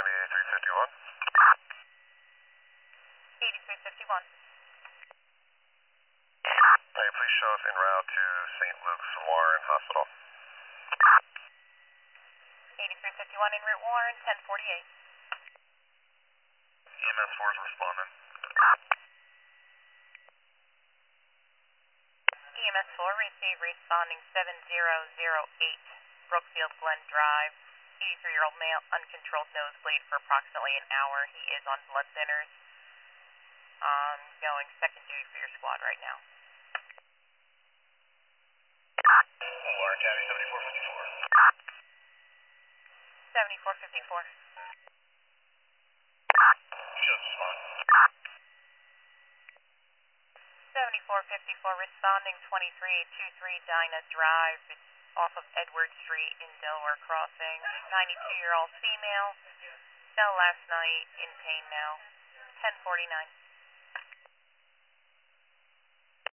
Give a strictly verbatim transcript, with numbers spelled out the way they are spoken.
eighty-three fifty-one. eighty-three fifty-one. Hey, please show us en route to Saint Luke's Warren Hospital. eighty-three fifty-one en route Warren, ten forty-eight. E M S four is responding. E M S four, receive responding seven zero zero eight, Brookfield Glen Drive. eighty-three-year-old male, uncontrolled nosebleed for approximately an hour. He is on blood thinners. Um, going second duty for your squad right now. Warren County seventy-four fifty-four. seventy-four fifty-four. Just respond. seventy-four fifty-four, responding twenty-three twenty-three Dinah Drive. It's off of Edward Street in Delaware Crossing. ninety-two-year-old female. Fell last night, in pain now. ten forty-nine.